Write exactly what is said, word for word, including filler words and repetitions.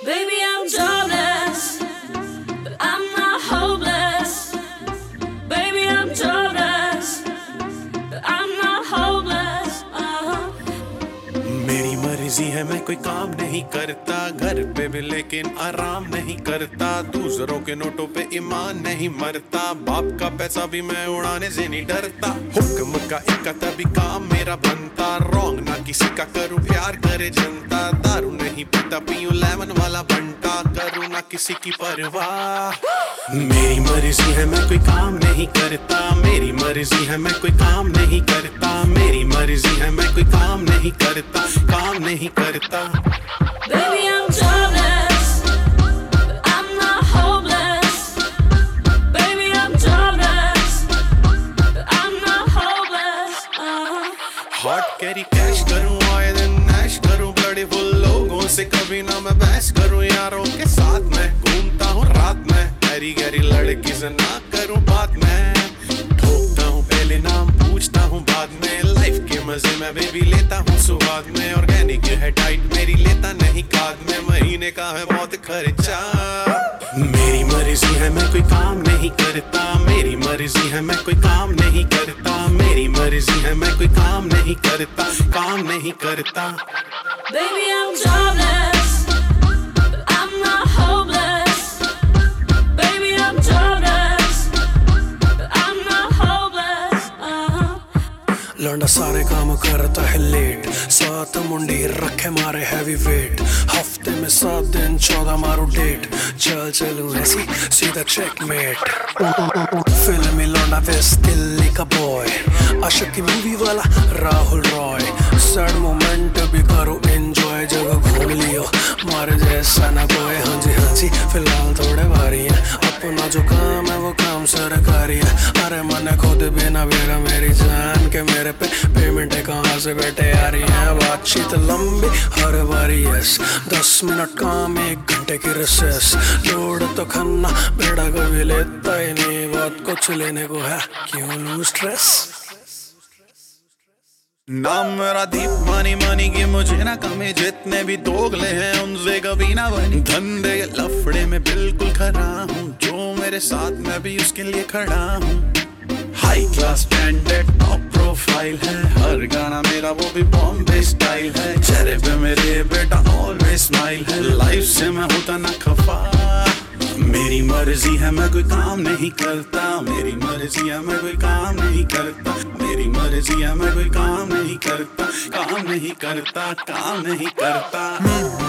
Baby, I'm jobless, but I'm not hopeless. Baby, I'm jobless, but I'm not hopeless. Uh-huh. मेरी मर्जी है मैं कोई काम नहीं करता, घर पे भी लेकिन आराम नहीं करता, दूसरों के नोटों पे ईमान नहीं मरता, बाप का पैसा भी मैं उड़ाने से नहीं डरता, हुक्म का इक्का तभी काम मेरा बनता, रॉन्ग ना किसी का करूं प्यार करे जनता, दारू नहीं पीता पीऊं लेमन वाला बंटा, करूं ना किसी की परवाह। मेरी मर्जी है मैं कोई काम नहीं करता, मेरी मर्जी है मैं कोई काम नहीं करता, मेरी मर्जी है मैं कोई काम नहीं करता, काम नहीं करता। Baby, I'm jobless, but I'm not hopeless. Baby, I'm jobless, but I'm not hopeless. Uh-huh. Hot carry cash करूं आए दिन ऐश करूं, बड़े फुल लोगों से कभी ना मैं बहस करूं, यारों के साथ मैं घूमता हूं रात में, गहरी गहरी लड़की से ना करूं बात में, ठोकता हूं पहले नाम पूछता हूं बाद में, लाइफ के मजे में बेबी लेता हूं सुहाग में, ऑर्गेनिक है डाइट मेरी लेता नहीं खाद में, महीने का है बहुत खर्चा। मेरी मर्जी है मैं कोई काम नहीं करता, मेरी मर्जी है मैं कोई काम नहीं करता, मेरी मर्जी है मैं कोई काम नहीं करता, काम नहीं करता। Baby, I'm jobless, but I'm not hopeless. Baby, I'm jobless, but I'm not hopeless. Uh-huh. लौंडा सारे काम करता है लेट, सात मुंडी रखे मारे हैवी वेट, हफ्ते में सात दिन चौदह मारू डेट, चल चलूं ऐसी सीधा चेकमेट। फिल्मी लौंडा वेस्ट दिल्ली का बॉय, आशिक की मूवी वाला राहुल रॉय, सैड मोमेंट भी करो एंजॉय, जगह घूम लियो मारे जैसा ना कोई। हाँ जी हाँ जी फिलहाल थोड़े भारी है, अपना जो काम है वो काम सरकारी है, अरे मन खुद भी ना बेरा मेरी जान के मेरे पे पेमेंट है कहाँ से बैठे आ रही है, बातचीत लंबी हर बारी यस, दस मिनट काम एक घंटे की रिसेस, लोड तो खन्ना बेड़ा कभी लेता ही नहीं, बात कुछ लेने को है क्यों लूं स्ट्रेस। नाम मेरा दीप मानी मानी की मुझे ना कमी, जितने भी दोगले हैं उनसे कभी ना बनी, धंधे लफड़े में बिल्कुल खड़ा हूँ, जो मेरे साथ मैं भी उसके लिए खड़ा हूँ, high class standard top profile है, हर गाना मेरा वो भी बॉम्बे स्टाइल है, चेहरे पे मेरे बेटा ऑलवेज स्माइल है, लाइफ से मैं होता ना खफा। मेरी मर्जी है मैं कोई काम नहीं करता, मेरी मर्जी है मैं कोई काम नहीं करता, मेरी मर्जी है मैं कोई काम नहीं करता, काम नहीं करता, काम नहीं करता।